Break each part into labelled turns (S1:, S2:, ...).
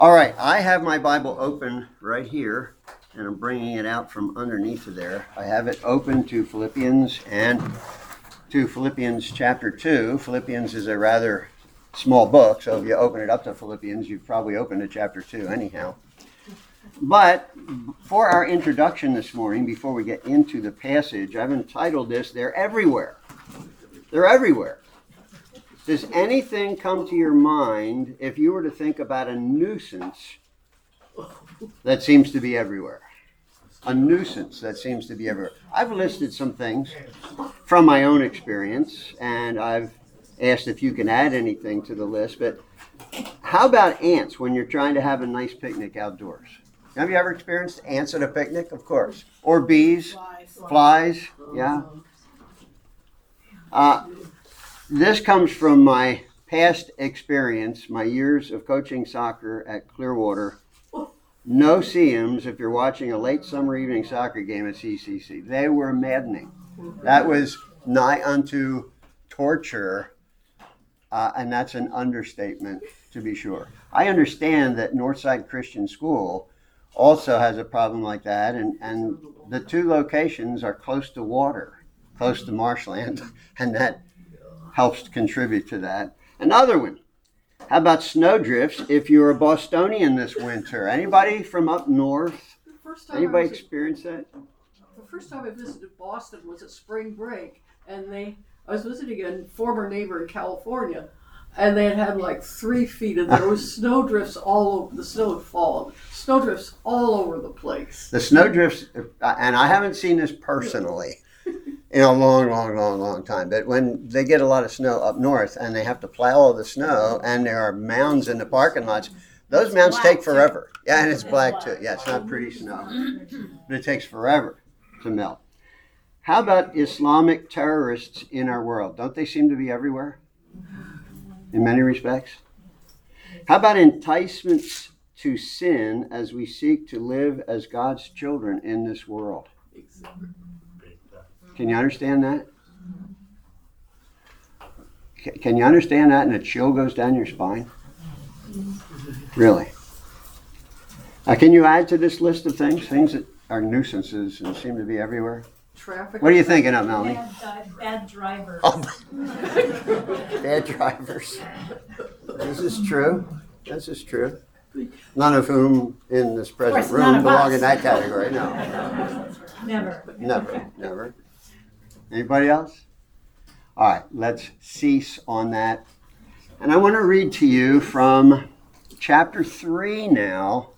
S1: All right, I have my Bible open right here, and I'm bringing it out from underneath of there. I have it open to Philippians and to Philippians chapter 2. Philippians is a rather small book, so if you open it up to Philippians, you've probably opened to chapter 2 anyhow. But for our introduction this morning, before we get into the passage, I've entitled this, They're Everywhere. They're everywhere. Does anything come to your mind if you were to think about a nuisance that seems to be everywhere? A nuisance that seems to be everywhere. I've listed some things from my own experience, and I've asked if you can add anything to the list. But how about ants when you're trying to have a nice picnic outdoors? Have you ever experienced ants at a picnic? Of course. Or bees, flies, yeah. This comes from my past experience, my years of coaching soccer at Clearwater. No CMs if you're watching a late summer evening soccer game at CCC. They were maddening. That was nigh unto torture, and that's an understatement to be sure. I understand that Northside Christian School also has a problem like that, and the two locations are close to water, close to marshland, and that helps contribute to that. Another one. How about snowdrifts if you're a Bostonian this winter? Anybody from up north? Anybody experience that?
S2: The first time I visited Boston was at spring break, and I was visiting a former neighbor in California, and they had like 3 feet, and there was snowdrifts all over. The snow had fallen. Snowdrifts all over the place.
S1: The snowdrifts, and I haven't seen this personally in a long time. But when they get a lot of snow up north and they have to plow all the snow and there are mounds in the parking lots, those mounds take forever. Yeah, and it's black too. Yeah, it's not pretty snow, but it takes forever to melt. How about Islamic terrorists in our world? Don't they seem to be everywhere in many respects? How about enticements to sin as we seek to live as God's children in this world? Can you understand that? Can you understand that and a chill goes down your spine? Really? Can you add to this list of things that are nuisances and seem to be everywhere?
S2: Traffic.
S1: What are you thinking of, Melanie?
S3: Bad drivers.
S1: Oh. Bad drivers. This is true. This is true. None of whom in this present room belong in that category. No. Never. Anybody else? All right, let's cease on that. And I want to read to you from chapter 3 now.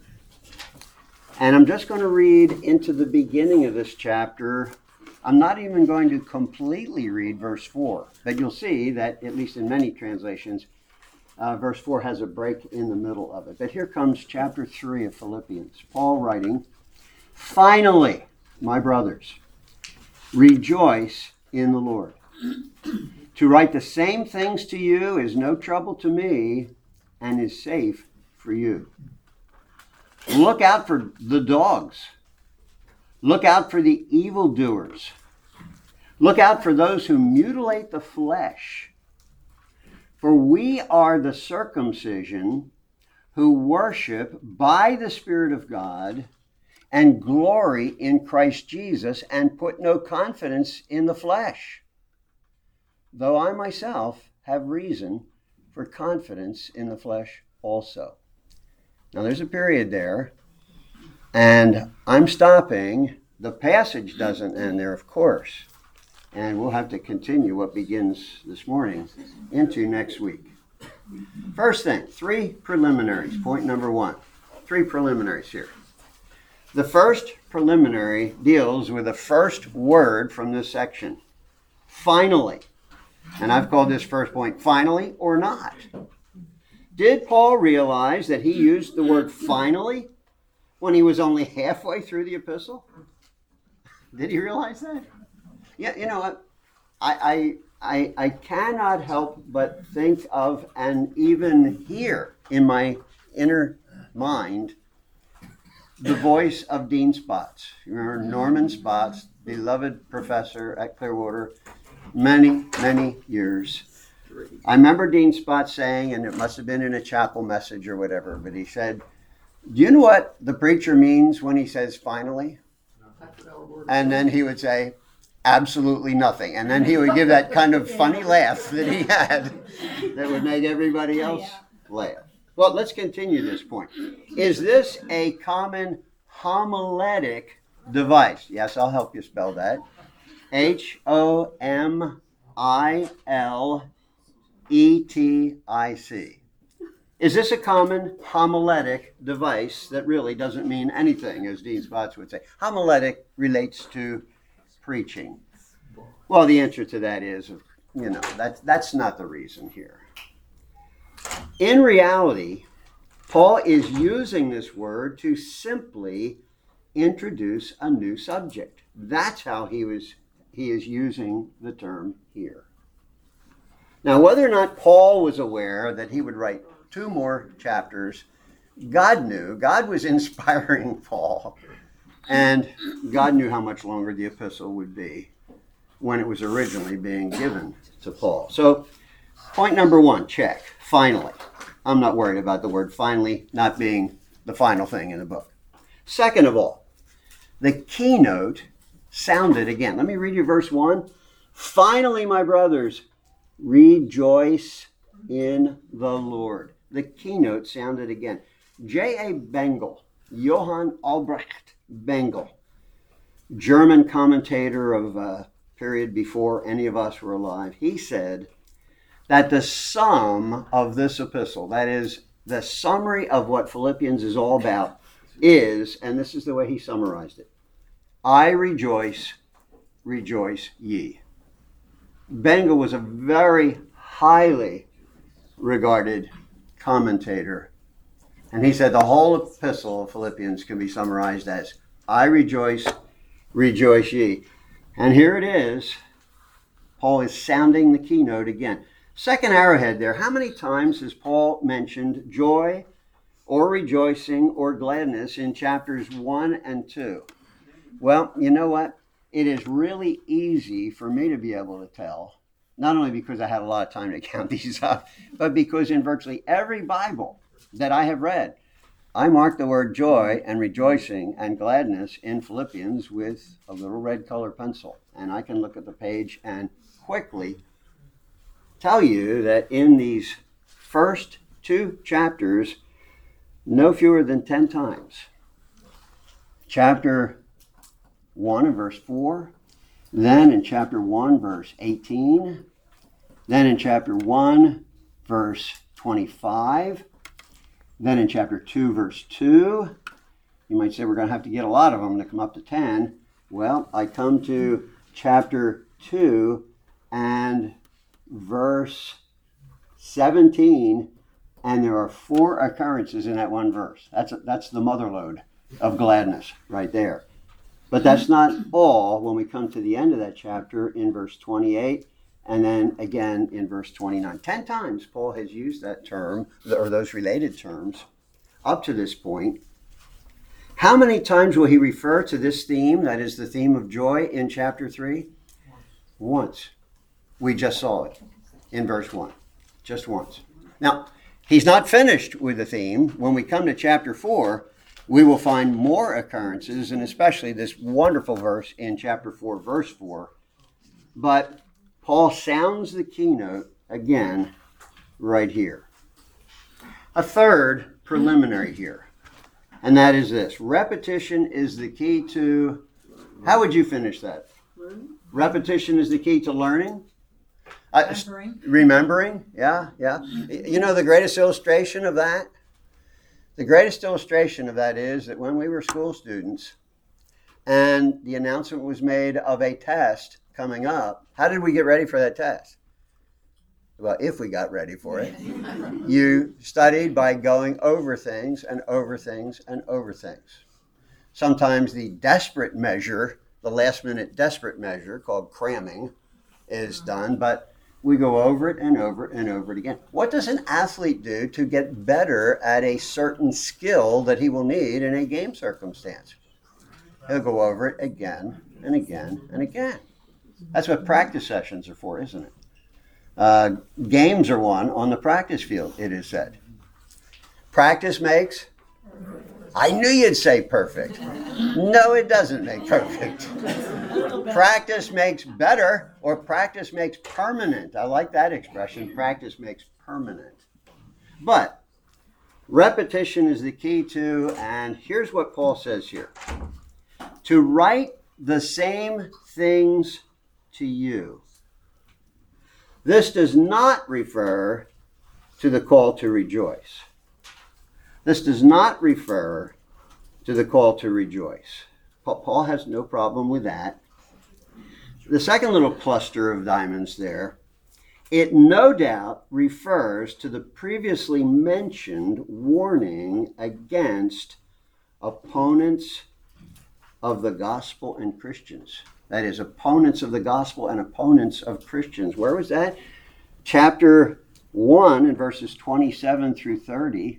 S1: And I'm just going to read into the beginning of this chapter. I'm not even going to completely read verse 4. But you'll see that, at least in many translations, verse 4 has a break in the middle of it. But here comes chapter 3 of Philippians. Paul writing, "Finally, my brothers, rejoice in the Lord. To write the same things to you is no trouble to me and is safe for you. Look out for the dogs. Look out for the evildoers. Look out for those who mutilate the flesh. For we are the circumcision who worship by the Spirit of God and glory in Christ Jesus and put no confidence in the flesh, though I myself have reason for confidence in the flesh also." Now there's a period there, and I'm stopping. The passage doesn't end there, of course, and we'll have to continue what begins this morning into next week. First thing, 3 preliminaries. Point number 1. 3 preliminaries here. The first preliminary deals with the first word from this section, finally. And I've called this first point, finally or not. Did Paul realize that he used the word finally when he was only halfway through the epistle? Did he realize that? Yeah, you know what? I cannot help but think of and even hear in my inner mind the voice of Dean Spots. You remember Norman Spots, beloved professor at Clearwater, many years.
S2: 3.
S1: I remember Dean Spot saying, and it must have been in a chapel message or whatever, but he said, do you know what the preacher means when he says finally?
S2: I forgot a word.
S1: And then he would say, absolutely nothing. And then he would give that kind of funny laugh that he had that would make everybody else laugh. Well, let's continue this point. Is this a common homiletic device? Yes, I'll help you spell that. Homiletic. Is this a common homiletic device that really doesn't mean anything, as Dean Spots would say? Homiletic relates to preaching. Well, the answer to that is, that's not the reason here. In reality, Paul is using this word to simply introduce a new subject. That's how he is using the term here. Now, whether or not Paul was aware that he would write 2 more chapters, God knew. God was inspiring Paul, and God knew how much longer the epistle would be when it was originally being given to Paul. So, point number 1, check. Finally. I'm not worried about the word finally not being the final thing in the book. Second of all, the keynote sounded again. Let me read you verse 1. Finally, my brothers, rejoice in the Lord. The keynote sounded again. J.A. Bengel, Johann Albrecht Bengel, German commentator of a period before any of us were alive, he said that the sum of this epistle, that is, the summary of what Philippians is all about, is, and this is the way he summarized it, I rejoice, rejoice ye. Bengel was a very highly regarded commentator, and he said the whole epistle of Philippians can be summarized as I rejoice, rejoice ye. And here it is. Paul is sounding the keynote again. Second arrowhead there. How many times has Paul mentioned joy or rejoicing or gladness in chapters 1 and 2? Well, you know what? It is really easy for me to be able to tell, not only because I had a lot of time to count these up, but because in virtually every Bible that I have read, I marked the word joy and rejoicing and gladness in Philippians with a little red color pencil. And I can look at the page and quickly tell you that in these first 2 chapters, no fewer than 10 times. Chapter 1 and verse 4, then in chapter 1, verse 18, then in chapter 1, verse 25, then in chapter 2, verse 2, you might say we're going to have to get a lot of them to come up to 10. Well, I come to chapter 2 and verse 17, and there are 4 occurrences in that one verse. That's the mother lode of gladness right there. But that's not all when we come to the end of that chapter in verse 28, and then again in verse 29. 10 times Paul has used that term, or those related terms, up to this point. How many times will he refer to this theme, that is the theme of joy, in chapter 3? Once. We just saw it in verse 1. Just once. Now, he's not finished with the theme. When we come to chapter 4, we will find more occurrences, and especially this wonderful verse in chapter 4, verse 4. But Paul sounds the keynote again right here. A third preliminary here, and that is this. Repetition is the key to, how would you finish that? Repetition is the key to learning? Remembering, yeah. You know the greatest illustration of that? The greatest illustration of that is that when we were school students and the announcement was made of a test coming up, how did we get ready for that test? Well, if we got ready for it, you studied by going over things and over things and over things. Sometimes the desperate measure, the last minute desperate measure called cramming is done, but we go over it and over it and over it again. What does an athlete do to get better at a certain skill that he will need in a game circumstance? He'll go over it again and again and again. That's what practice sessions are for, isn't it? Games are won on the practice field, it is said. Practice makes? I knew you'd say perfect. No, it doesn't make perfect. Practice makes better, or practice makes permanent. I like that expression. Practice makes permanent. But repetition is the key to, and here's what Paul says here. To write the same things to you. This does not refer to the call to rejoice. This does not refer to the call to rejoice. Paul has no problem with that. The second little cluster of diamonds there, it no doubt refers to the previously mentioned warning against opponents of the gospel and Christians. That is, opponents of the gospel and opponents of Christians. Where was that? Chapter 1 in verses 27 through 30.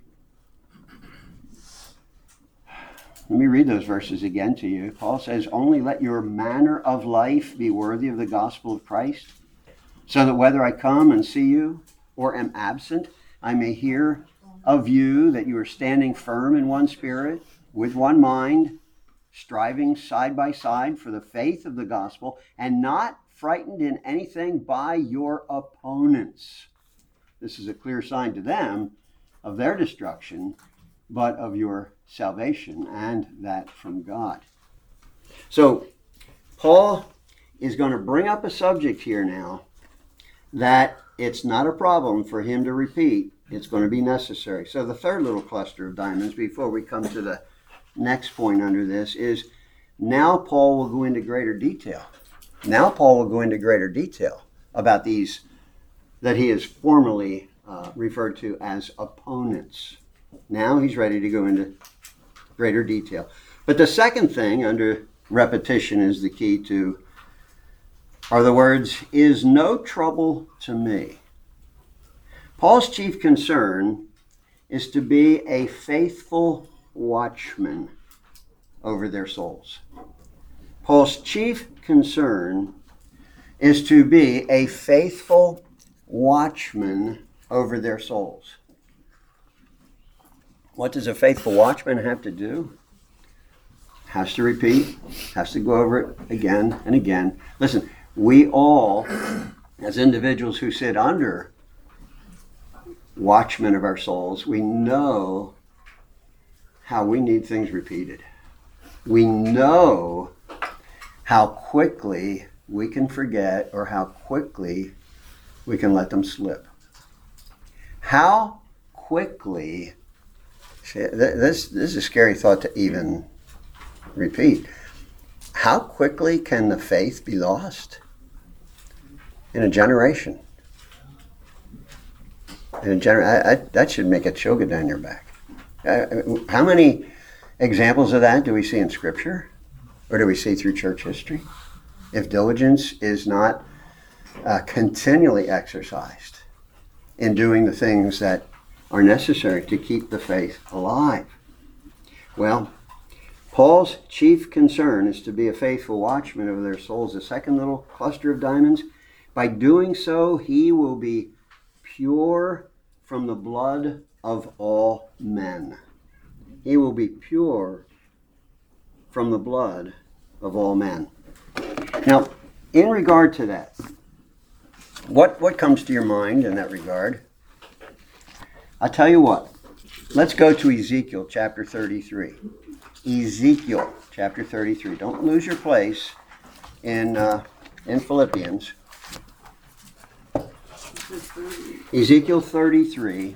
S1: Let me read those verses again to you. Paul says, only let your manner of life be worthy of the gospel of Christ, so that whether I come and see you or am absent, I may hear of you that you are standing firm in one spirit, with one mind, striving side by side for the faith of the gospel, and not frightened in anything by your opponents. This is a clear sign to them of their destruction, but of your salvation, and that from God. So Paul is going to bring up a subject here now that it's not a problem for him to repeat. It's going to be necessary. So the third little cluster of diamonds, before we come to the next point under this, is now Paul will go into greater detail. Now Paul will go into greater detail about these that he has formerly referred to as opponents. Now he's ready to go into greater detail. But the second thing under repetition is the key to, are the words, is no trouble to me. Paul's chief concern is to be a faithful watchman over their souls. Paul's chief concern is to be a faithful watchman over their souls. What does a faithful watchman have to do? Has to repeat, has to go over it again and again. Listen, we all, as individuals who sit under watchmen of our souls, we know how we need things repeated. We know how quickly we can forget, or how quickly we can let them slip. How quickly, this is a scary thought to even repeat. How quickly can the faith be lost? In a generation. That should make a chill go down your back. How many examples of that do we see in Scripture? Or do we see through church history? If diligence is not continually exercised in doing the things that are necessary to keep the faith alive. Well, Paul's chief concern is to be a faithful watchman over their souls. The second little cluster of diamonds, by doing so, he will be pure from the blood of all men. He will be pure from the blood of all men. Now, in regard to that, what comes to your mind in that regard? I'll tell you what. Let's go to Ezekiel chapter 33. Ezekiel chapter 33. Don't lose your place in Philippians. Ezekiel 33.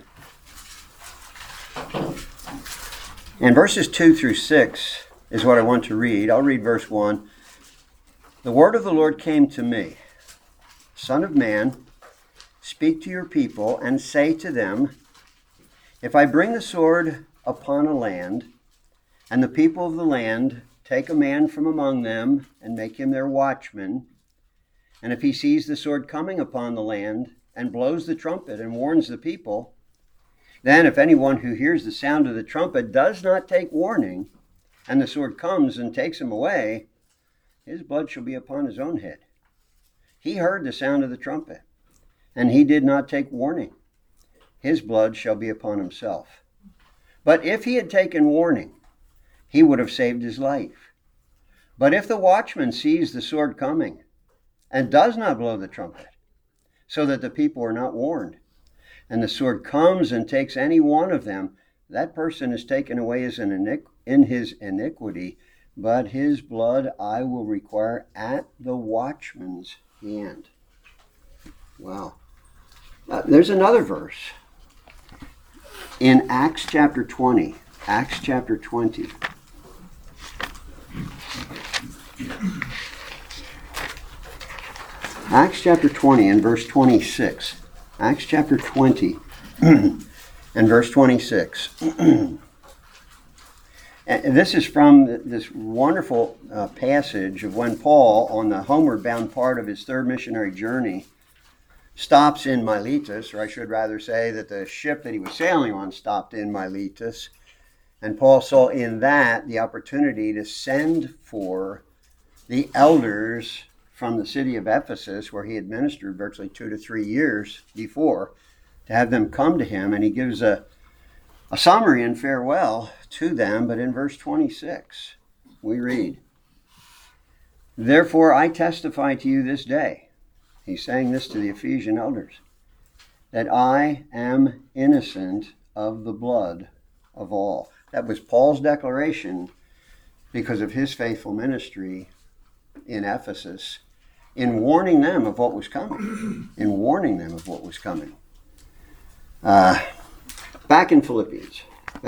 S1: And verses 2 through 6 is what I want to read. I'll read verse 1. The word of the Lord came to me. Son of man, speak to your people and say to them, if I bring the sword upon a land, and the people of the land take a man from among them and make him their watchman, and if he sees the sword coming upon the land and blows the trumpet and warns the people, then if anyone who hears the sound of the trumpet does not take warning, and the sword comes and takes him away, his blood shall be upon his own head. He heard the sound of the trumpet, and he did not take warning. His blood shall be upon himself. But if he had taken warning, he would have saved his life. But if the watchman sees the sword coming and does not blow the trumpet, so that the people are not warned, and the sword comes and takes any one of them, that person is taken away in his iniquity, but his blood I will require at the watchman's hand. Wow. There's another verse in Acts chapter 20. Acts chapter 20. Acts chapter 20 and verse 26. Acts chapter 20 and verse 26. And this is from this wonderful passage of when Paul, on the homeward bound part of his third missionary journey, stops in Miletus, or I should rather say that the ship that he was sailing on stopped in Miletus. And Paul saw in that the opportunity to send for the elders from the city of Ephesus, where he had ministered virtually 2 to 3 years before, to have them come to him. And he gives a summary and farewell to them. But in verse 26, we read, "Therefore I testify to you this day," he's saying this to the Ephesian elders, "that I am innocent of the blood of all." That was Paul's declaration because of his faithful ministry in Ephesus, in warning them of what was coming. Back in Philippians.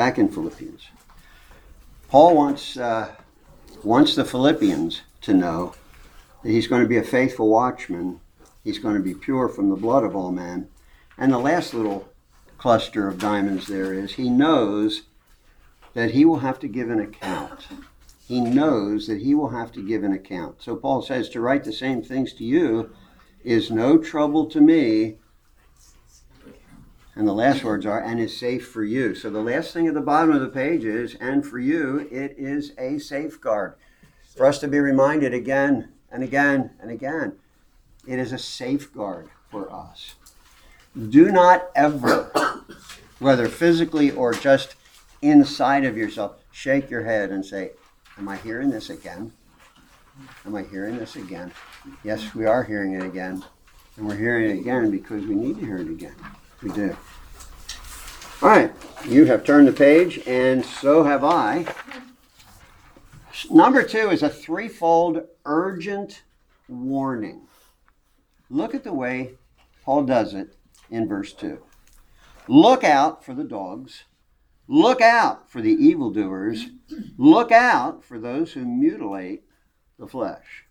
S1: Paul wants the Philippians to know that he's going to be a faithful watchman. He's going to be pure from the blood of all men. And the last little cluster of diamonds there is, he knows that he will have to give an account. He knows that he will have to give an account. So Paul says, to write the same things to you is no trouble to me. And the last words are, and is safe for you. So the last thing at the bottom of the page is, and for you, it is a safeguard. For us to be reminded again and again and again, it is a safeguard for us. Do not ever, whether physically or just inside of yourself, shake your head and say, am I hearing this again? Am I hearing this again? Yes, we are hearing it again. And we're hearing it again because we need to hear it again. We do. All right, you have turned the page, and so have I. Number 2 is a threefold urgent warning. Look at the way Paul does it in verse 2. Look out for the dogs. Look out for the evildoers. Look out for those who mutilate the flesh.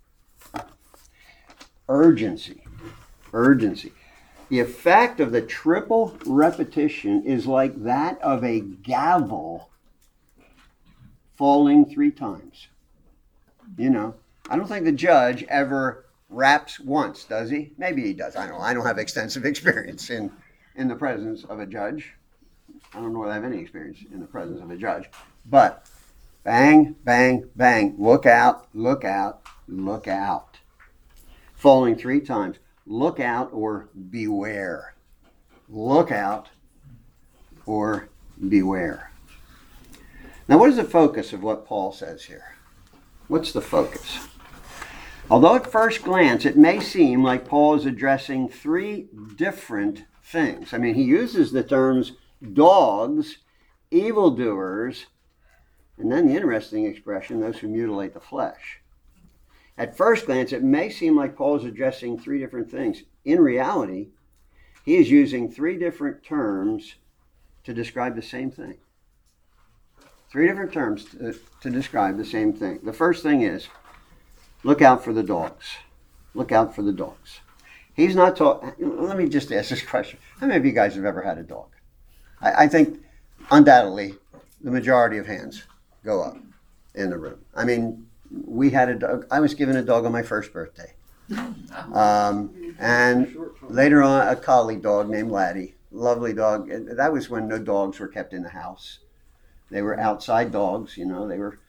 S1: Urgency. The effect of the triple repetition is like that of a gavel falling 3 times. You know, I don't think the judge ever raps once, does he? Maybe he does. I don't have extensive experience in the presence of a judge. I don't know whether I have any experience in the presence of a judge. But bang, bang, bang. Look out, look out, look out. Falling 3 times. Look out or beware. Look out or beware. Now, what is the focus of what Paul says here? What's the focus? Although at first glance it may seem like Paul is addressing 3 different things. I mean, he uses the terms dogs, evildoers, and then the interesting expression, those who mutilate the flesh. At first glance, it may seem like Paul is addressing 3 different things. In reality, he is using 3 different terms to describe the same thing. 3 different terms to describe the same thing. The first thing is, look out for the dogs. Look out for the dogs. He's not talking. Let me just ask this question. How many of you guys have ever had a dog? I think undoubtedly the majority of hands go up in the room. I mean, we had a dog. I was given a dog on my first birthday. And later on, a collie dog named Laddie. Lovely dog. That was when no dogs were kept in the house. They were outside dogs, you know. They were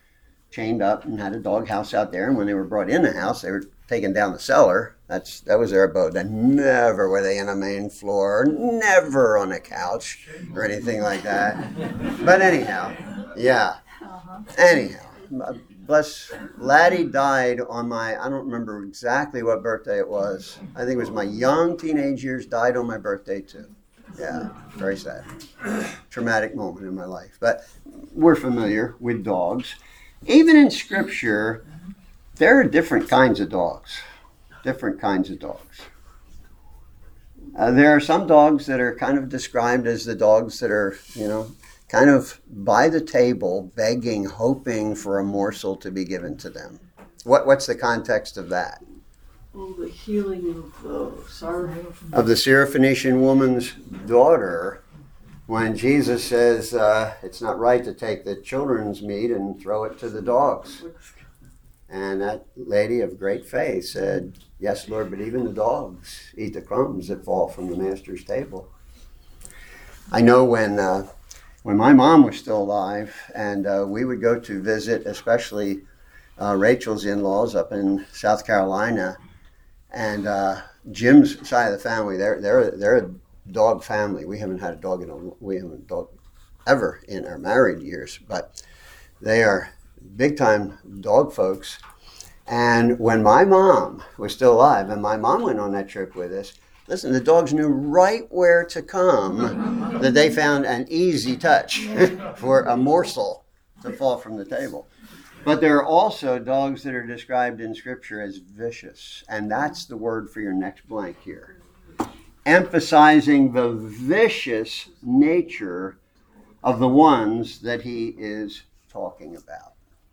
S1: chained up and had a dog house out there. And when they were brought in the house, they were taken down the cellar. That was their abode. And never were they in a main floor, never on a couch or anything like that. But anyhow, yeah. Anyhow, bless Laddie died on I don't remember exactly what birthday it was. I think it was my young teenage years, died on my birthday too. Yeah, very sad. Traumatic moment in my life. But we're familiar with dogs. Even in Scripture, there are different kinds of dogs. Different kinds of dogs. There are some dogs that are kind of described as the dogs that are, kind of by the table, begging, hoping for a morsel to be given to them. What's the context of that?
S2: Oh, the healing of the
S1: of the Syrophoenician woman's daughter, when Jesus says it's not right to take the children's meat and throw it to the dogs. And that lady of great faith said, "Yes, Lord, but even the dogs eat the crumbs that fall from the master's table." I know when my mom was still alive, and we would go to visit, especially Rachel's in-laws up in South Carolina, and Jim's side of the family, they're a dog family. We haven't had a dog ever in our married years, but they are big time dog folks. And when my mom was still alive, and my mom went on that trip with us, listen, the dogs knew right where to come, that they found an easy touch for a morsel to fall from the table. But there are also dogs that are described in Scripture as vicious, and that's the word for your next blank here. Emphasizing the vicious nature of the ones that he is talking about.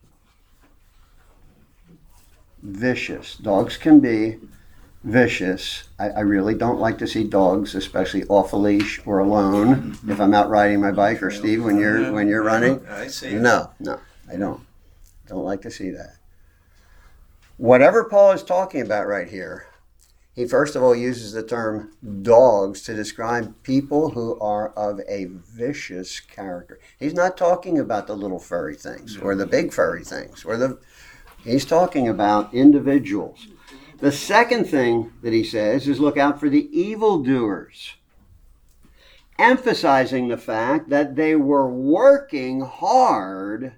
S1: Vicious. Dogs can be vicious. I really don't like to see dogs, especially off a leash or alone. If I'm out riding my bike, or Steve, when you're running.
S4: I see.
S1: No, I don't. Don't like to see that. Whatever Paul is talking about right here, he first of all uses the term dogs to describe people who are of a vicious character. He's not talking about the little furry things or the big furry things he's talking about individuals. The second thing that he says is look out for the evildoers, emphasizing the fact that they were working hard.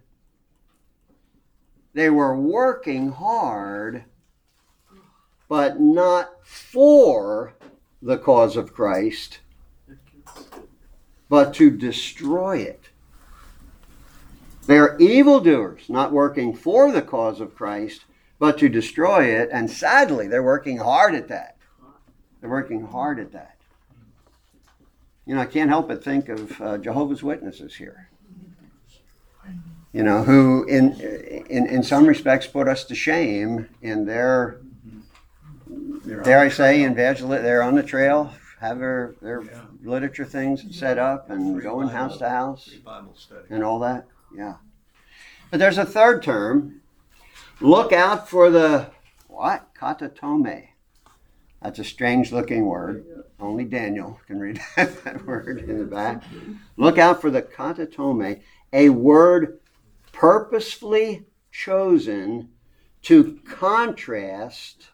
S1: They were working hard, but not for the cause of Christ, but to destroy it. They are evildoers, not working for the cause of Christ, but to destroy it. And sadly, they're working hard at that. They're working hard at that. I can't help but think of Jehovah's Witnesses here. Who in some respects put us to shame in their, dare I say, they're on the trail, have their literature things set up and going house to house and all that. Yeah. But there's a third term. Look out for the, what? Katatome. That's a strange looking word. Only Daniel can read that word in the back. Look out for the katatome, a word purposefully chosen to contrast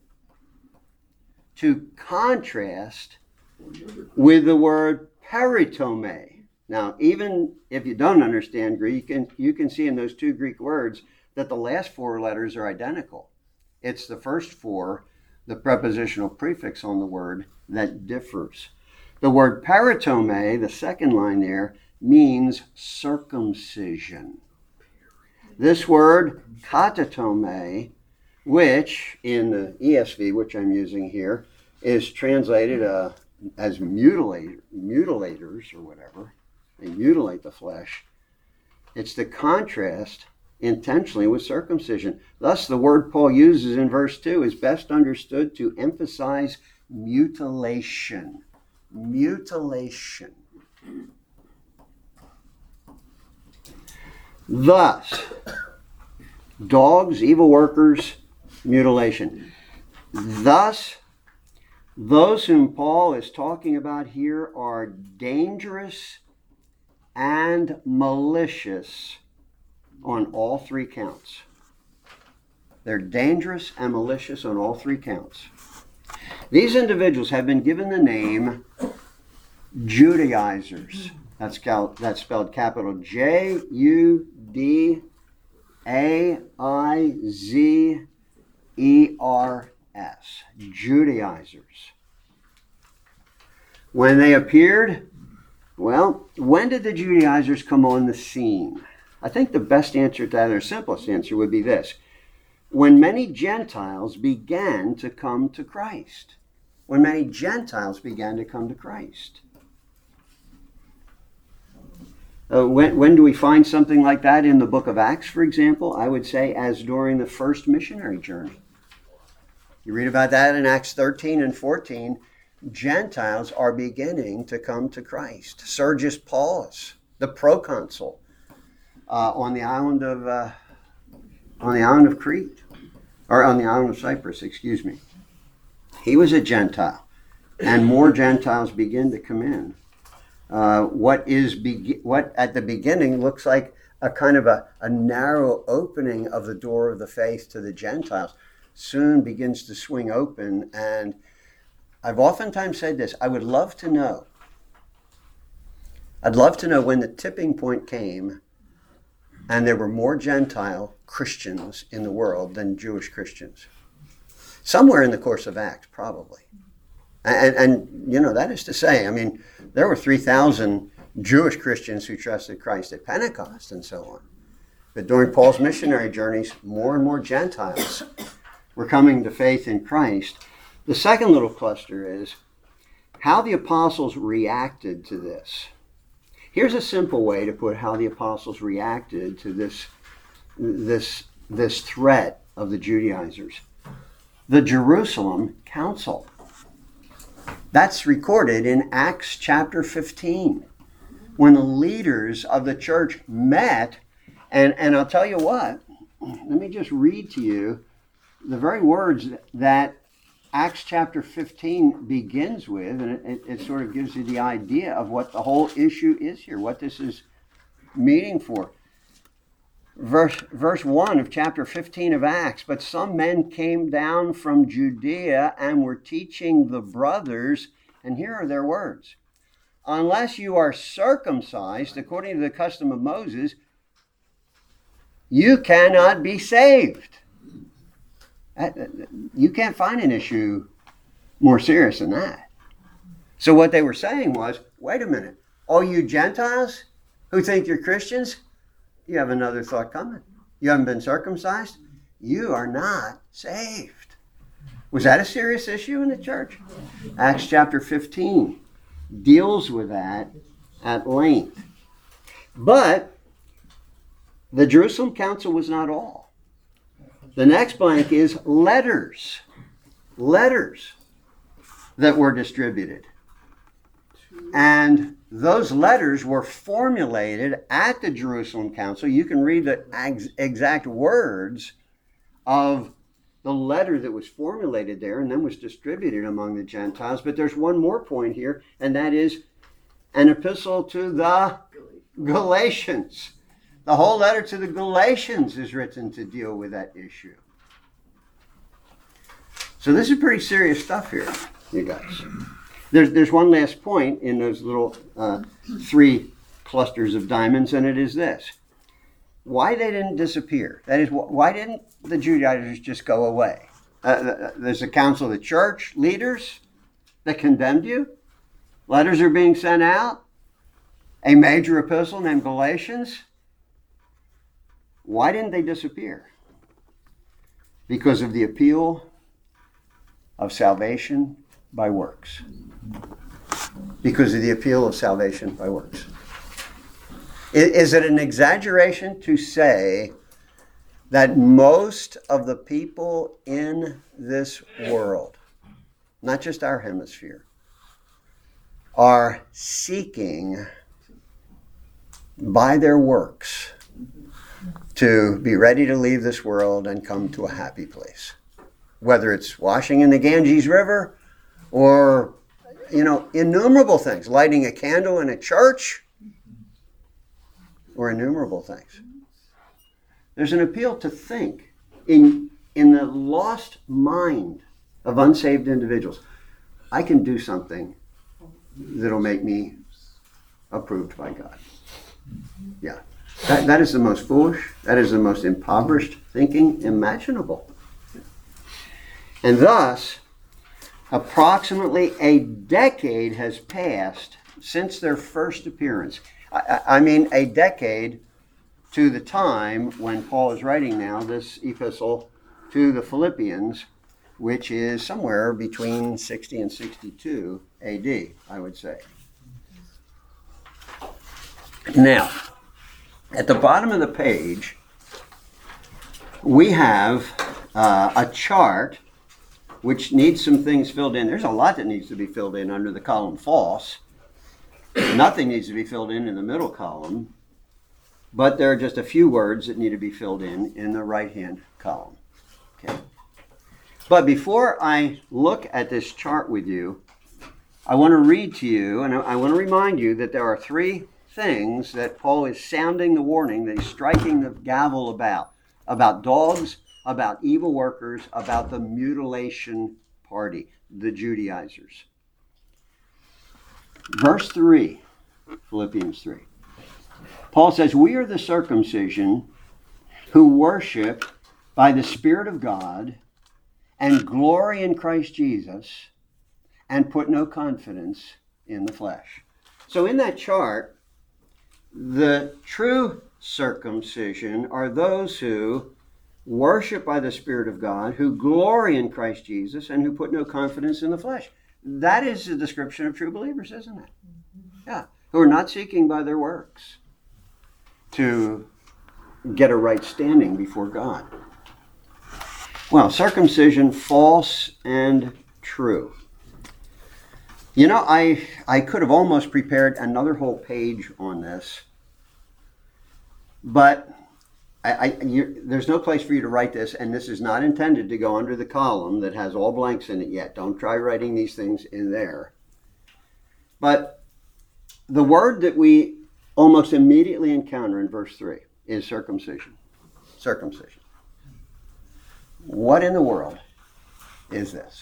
S1: with the word peritome. Now, even if you don't understand Greek, you can see in those two Greek words that the last four letters are identical. It's the first four, the prepositional prefix on the word, that differs. The word peritome, the second line there, means circumcision. This word, katatome, which in the ESV, which I'm using here, is translated as mutilators or whatever. They mutilate the flesh. It's the contrast intentionally with circumcision. Thus, the word Paul uses in verse 2 is best understood to emphasize mutilation. Mutilation. Thus, dogs, evil workers, mutilation. Thus, those whom Paul is talking about here are dangerous and malicious on all three counts. They're dangerous and malicious on all three counts. These individuals have been given the name Judaizers. That's spelled capital Judaizers. Judaizers. When they appeared, well, when did the Judaizers come on the scene? I think the best answer to that, or simplest answer, would be this. When many Gentiles began to come to Christ. When many Gentiles began to come to Christ. When do we find something like that in the book of Acts, for example? I would say as during the first missionary journey. You read about that in Acts 13 and 14. Gentiles are beginning to come to Christ. Sergius Paulus, the proconsul on the island of Crete, or on the island of Cyprus, excuse me. He was a Gentile, and more Gentiles begin to come in. What at the beginning looks like a kind of a narrow opening of the door of the faith to the Gentiles soon begins to swing open. And I've oftentimes said this, I'd love to know when the tipping point came and there were more Gentile Christians in the world than Jewish Christians. Somewhere in the course of Acts, probably. And you know, that is to say, I mean, there were 3,000 Jewish Christians who trusted Christ at Pentecost and so on. But during Paul's missionary journeys, more and more Gentiles were coming to faith in Christ. The second little cluster is how the apostles reacted to this. Here's a simple way to put how the apostles reacted to this threat of the Judaizers. The Jerusalem Council. That's recorded in Acts chapter 15, when the leaders of the church met, and I'll tell you what, let me just read to you the very words that Acts chapter 15 begins with, and it sort of gives you the idea of what the whole issue is here, what this is meeting for. Verse 1 of chapter 15 of Acts, but some men came down from Judea and were teaching the brothers, and here are their words, unless you are circumcised according to the custom of Moses, you cannot be saved. You can't find an issue more serious than that. So what they were saying was, wait a minute, all you Gentiles who think you're Christians, you have another thought coming. You haven't been circumcised? You are not saved. Was that a serious issue in the church? Acts chapter 15 deals with that at length. But the Jerusalem Council was not all. The next blank is letters. Letters that were distributed. And those letters were formulated at the Jerusalem Council. You can read the exact words of the letter that was formulated there and then was distributed among the Gentiles. But there's one more point here, and that is an epistle to the Galatians. The whole letter to the Galatians is written to deal with that issue. So this is pretty serious stuff here, you guys. There's one last point in those little three clusters of diamonds, and it is this. Why they didn't disappear. That is, why didn't the Judaizers just go away? There's a council of the church leaders that condemned you. Letters are being sent out. A major epistle named Galatians. Why didn't they disappear? Because of the appeal of salvation by works. Because of the appeal of salvation by works. Is it an exaggeration to say that most of the people in this world, not just our hemisphere, are seeking by their works to be ready to leave this world and come to a happy place? Whether it's washing in the Ganges River or, innumerable things, lighting a candle in a church or innumerable things. There's an appeal to think in the lost mind of unsaved individuals. I can do something that'll make me approved by God. Yeah. That is the most foolish, that is the most impoverished thinking imaginable. And thus, approximately a decade has passed since their first appearance. I mean, a decade to the time when Paul is writing now this epistle to the Philippians, which is somewhere between 60 and 62 AD, I would say. Now, at the bottom of the page, we have a chart which needs some things filled in. There's a lot that needs to be filled in under the column false. Nothing needs to be filled in the middle column. But there are just a few words that need to be filled in the right-hand column. Okay. But before I look at this chart with you, I want to read to you, and I want to remind you that there are three things that Paul is sounding the warning, that he's striking the gavel about dogs, about evil workers, about the mutilation party, the Judaizers. Verse 3, Philippians 3. Paul says, "We are the circumcision who worship by the Spirit of God and glory in Christ Jesus and put no confidence in the flesh." So in that chart, the true circumcision are those who worship by the Spirit of God, who glory in Christ Jesus, and who put no confidence in the flesh. That is the description of true believers, isn't it? Yeah, who are not seeking by their works to get a right standing before God. Well, circumcision, false and true. You know, I could have almost prepared another whole page on this, but there's no place for you to write this, and this is not intended to go under the column that has all blanks in it yet. Don't try writing these things in there. But the word that we almost immediately encounter in verse 3 is circumcision. Circumcision. What in the world is this?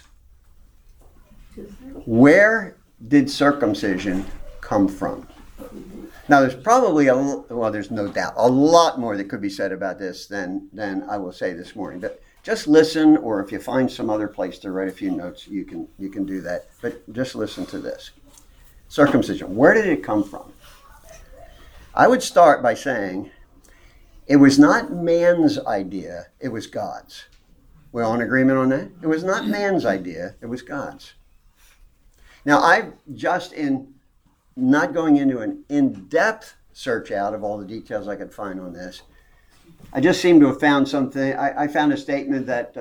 S1: Where did circumcision come from? Now, there's probably there's no doubt, a lot more that could be said about this than I will say this morning. But just listen, or if you find some other place to write a few notes, you can do that. But just listen to this. Circumcision, where did it come from? I would start by saying it was not man's idea, it was God's. We're all in agreement on that? It was not man's idea, it was God's. Now, I've just not going into an in-depth search out of all the details I could find on this, I just seem to have found something. I found a statement that,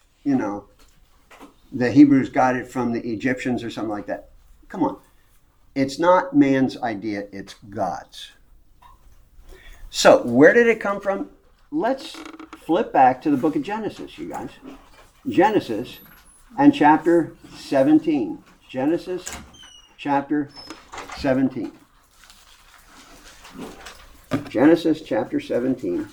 S1: the Hebrews got it from the Egyptians or something like that. Come on. It's not man's idea, it's God's. So, where did it come from? Let's flip back to the book of Genesis, you guys. Genesis and chapter 17. Genesis chapter 17. Genesis chapter 17.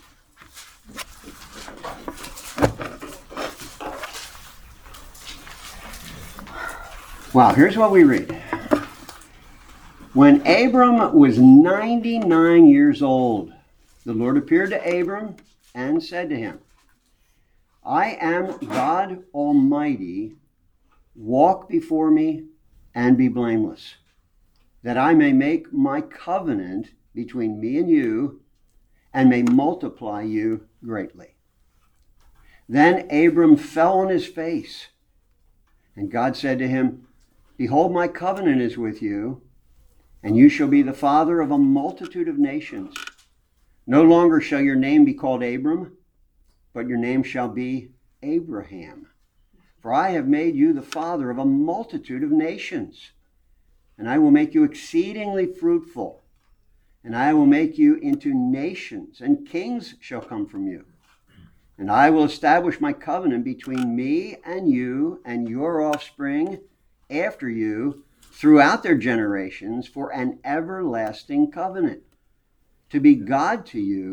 S1: Wow, here's what we read. When Abram was 99 years old, the Lord appeared to Abram and said to him, "I am God Almighty. Walk before me and be blameless, that I may make my covenant between me and you and may multiply you greatly." Then Abram fell on his face, and God said to him, "Behold, my covenant is with you, and you shall be the father of a multitude of nations. No longer shall your name be called Abram, but your name shall be Abraham. For I have made you the father of a multitude of nations, and I will make you exceedingly fruitful, and I will make you into nations, and kings shall come from you. And I will establish my covenant between me and you and your offspring after you throughout their generations for an everlasting covenant, to be God to you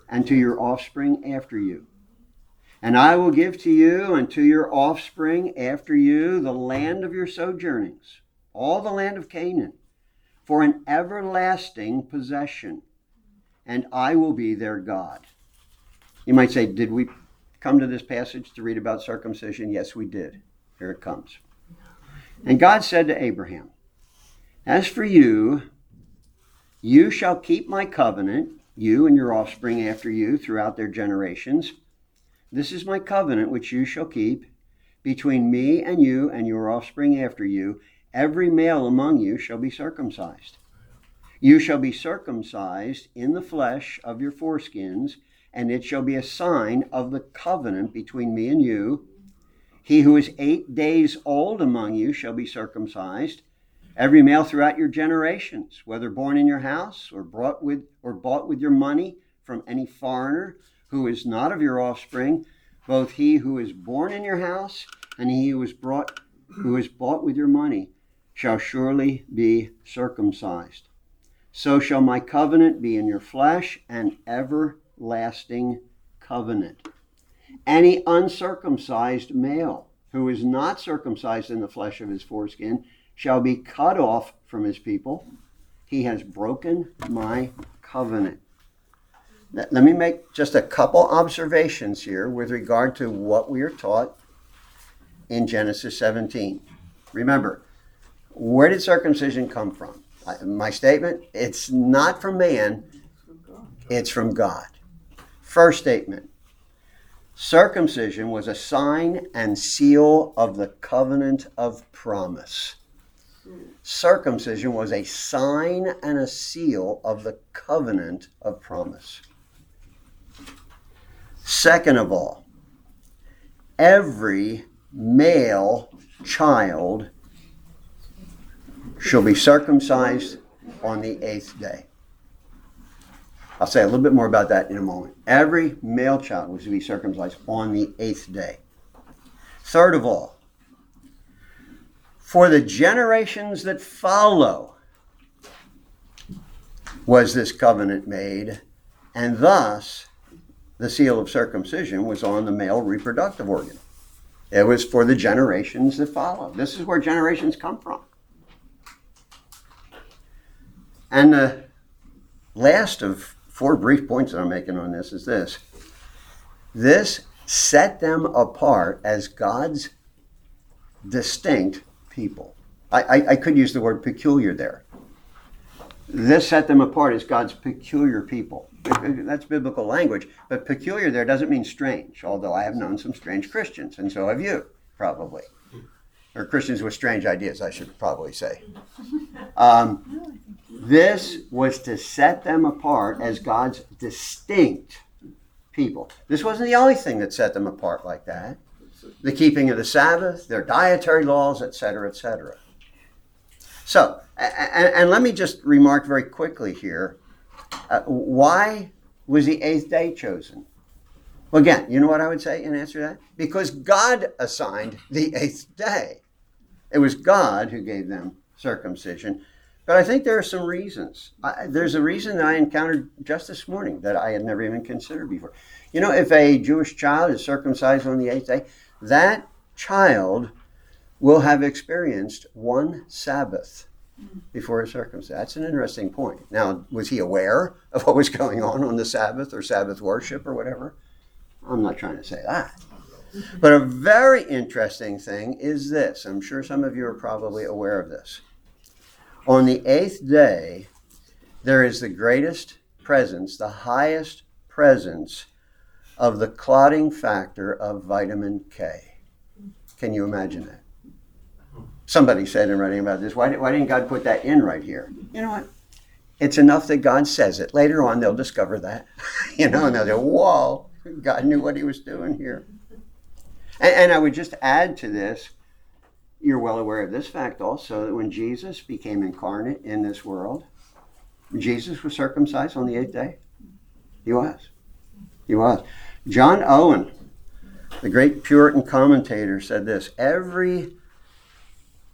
S1: and to your offspring after you. And I will give to you and to your offspring after you the land of your sojournings, all the land of Canaan, for an everlasting possession, and I will be their God. You might say, did we come to this passage to read about circumcision? Yes, we did. Here it comes. And God said to Abraham, as for you, you shall keep my covenant, you and your offspring after you throughout their generations. This is my covenant which you shall keep between me and you and your offspring after you. Every male among you shall be circumcised. You shall be circumcised in the flesh of your foreskins, and it shall be a sign of the covenant between me and you. He who is 8 days old among you shall be circumcised. Every male throughout your generations, whether born in your house or bought with your money from any foreigner who is not of your offspring, both he who is born in your house and he who is bought with your money shall surely be circumcised. So shall my covenant be in your flesh, an everlasting covenant. Any uncircumcised male who is not circumcised in the flesh of his foreskin shall be cut off from his people. He has broken my covenant. Let me make just a couple observations here with regard to what we are taught in Genesis 17. Remember, where did circumcision come from? My statement, it's not from man, it's from God. First statement, circumcision was a sign and seal of the covenant of promise. Circumcision was a sign and a seal of the covenant of promise. Second of all, every male child shall be circumcised on the 8th day. I'll say a little bit more about that in a moment. Every male child was to be circumcised on the 8th day. Third of all, for the generations that follow was this covenant made, and thus the seal of circumcision was on the male reproductive organ. It was for the generations that follow. This is where generations come from. And the last of 4 brief points that I'm making on this is this. This set them apart as God's distinct people. I could use the word peculiar there. This set them apart as God's peculiar people. That's biblical language, but peculiar there doesn't mean strange, although I have known some strange Christians, and so have you, probably. Or Christians with strange ideas, I should probably say. This was to set them apart as God's distinct people. This wasn't the only thing that set them apart like that. The keeping of the Sabbath, their dietary laws, etc., etc. So, and let me just remark very quickly here, why was the 8th day chosen? Well, again, you know what I would say in answer to that? Because God assigned the 8th day. It was God who gave them circumcision. But I think there are some reasons. There's a reason that I encountered just this morning that I had never even considered before. You know, if a Jewish child is circumcised on the 8th day, that child will have experienced one Sabbath before his circumcision. That's an interesting point. Now, was he aware of what was going on the Sabbath or Sabbath worship or whatever? I'm not trying to say that. But a very interesting thing is this. I'm sure some of you are probably aware of this. On the 8th day, there is the greatest presence, the highest presence of the clotting factor of vitamin K. Can you imagine that? Somebody said in writing about this, why didn't God put that in right here? You know what? It's enough that God says it. Later on, they'll discover that. And they'll go, whoa, God knew what he was doing here. And I would just add to this, you're well aware of this fact also, that when Jesus became incarnate in this world, Jesus was circumcised on the 8th day. He was. He was. John Owen, the great Puritan commentator, said this: every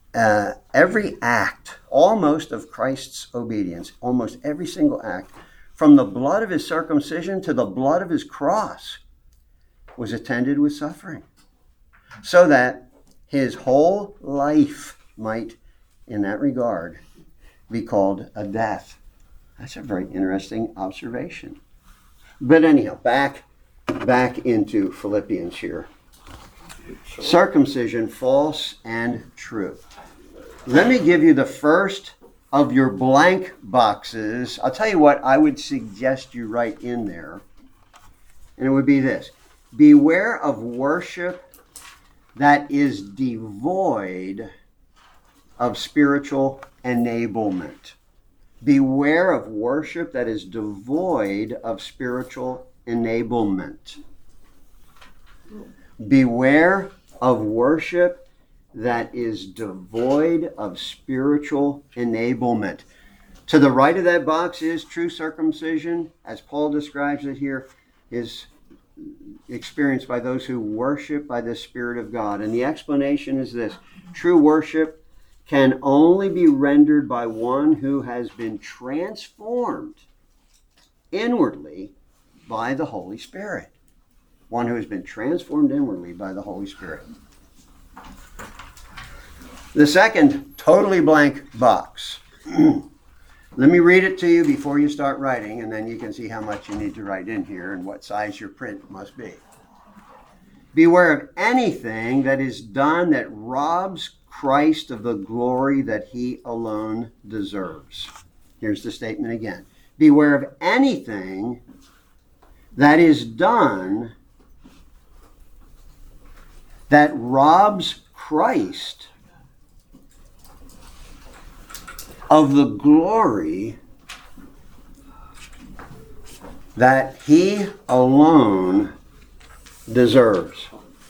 S1: act, almost of Christ's obedience, almost every single act, from the blood of his circumcision to the blood of his cross, was attended with suffering, so that his whole life might, in that regard, be called a death. That's a very interesting observation. But anyhow, back into Philippians here. Circumcision, false and true. Let me give you the first of your blank boxes. I'll tell you what I would suggest you write in there. And it would be this. Beware of worship that is devoid of spiritual enablement. Beware of worship that is devoid of spiritual enablement. Beware of worship that is devoid of spiritual enablement. To the right of that box is true circumcision, as Paul describes it here, is experienced by those who worship by the Spirit of God. And the explanation is this: true worship can only be rendered by one who has been transformed inwardly by the Holy Spirit. One who has been transformed inwardly by the Holy Spirit. The second totally blank box. Let me read it to you before you start writing, and then you can see how much you need to write in here and what size your print must be. Beware of anything that is done that robs Christ of the glory that he alone deserves. Here's the statement again. Beware of anything that is done that robs Christ of the glory that he alone deserves.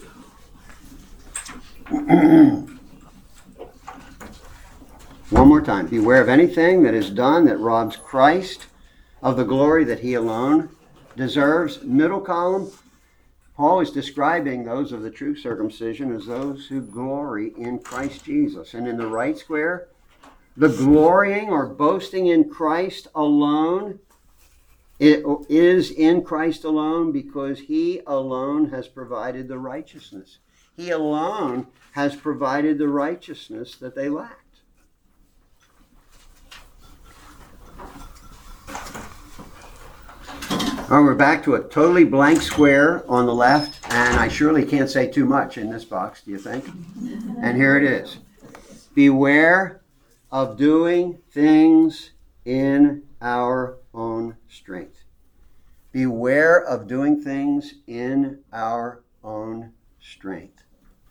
S1: One more time. Beware of anything that is done that robs Christ of the glory that he alone deserves. Middle column, Paul is describing those of the true circumcision as those who glory in Christ Jesus. And in the right square, the glorying or boasting in Christ alone, it is in Christ alone because he alone has provided the righteousness. He alone has provided the righteousness that they lacked. All right, we're back to a totally blank square on the left, and I surely can't say too much in this box, do you think? And here it is. Beware of doing things in our own strength. Beware of doing things in our own strength.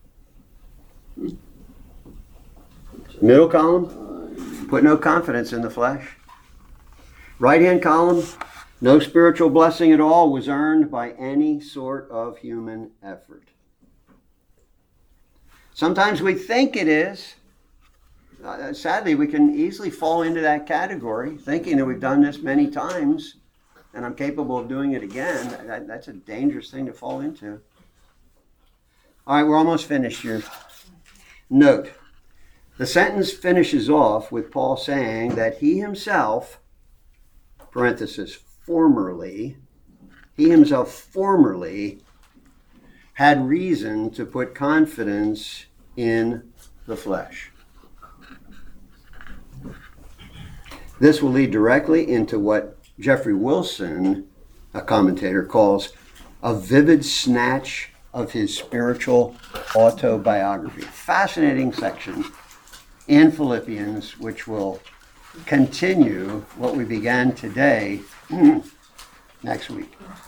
S1: Middle column, put no confidence in the flesh. Right-hand column, no spiritual blessing at all was earned by any sort of human effort. Sometimes we think it is. Sadly, we can easily fall into that category, thinking that we've done this many times and I'm capable of doing it again. That's a dangerous thing to fall into. All right, we're almost finished here. Note, the sentence finishes off with Paul saying that he himself, parenthesis, he himself formerly had reason to put confidence in the flesh. This will lead directly into what Jeffrey Wilson, a commentator, calls a vivid snatch of his spiritual autobiography. Fascinating section in Philippians, which will continue what we began today next week.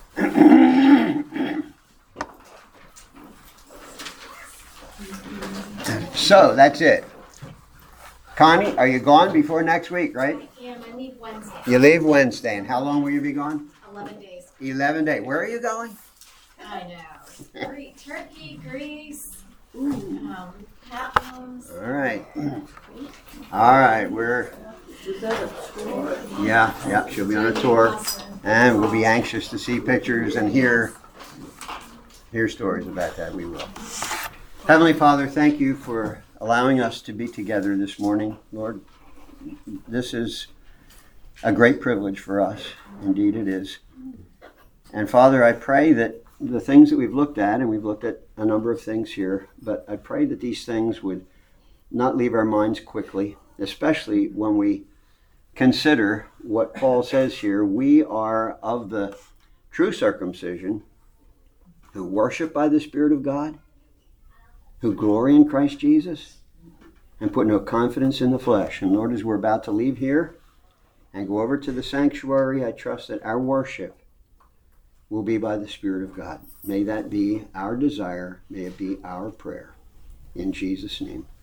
S1: So that's it. Connie, are you gone before next week, right?
S3: I am. I leave Wednesday.
S1: You leave Wednesday. And how long will you be gone?
S3: 11 days.
S1: 11 days. Where are you going?
S3: I know. Turkey, Greece, Patmos.
S1: All right. All right.
S2: Is that a tour?
S1: Yeah, she'll be on a tour. And we'll be anxious to see pictures and hear stories about that. We will. Heavenly Father, thank you for allowing us to be together this morning, Lord. This is a great privilege for us. Indeed it is. And Father, I pray that the things that we've looked at, and we've looked at a number of things here, but I pray that these things would not leave our minds quickly, especially when we consider what Paul says here. We are of the true circumcision, who worship by the Spirit of God, who glory in Christ Jesus, and put no confidence in the flesh. And Lord, as we're about to leave here and go over to the sanctuary, I trust that our worship will be by the Spirit of God. May that be our desire. May it be our prayer. In Jesus' name.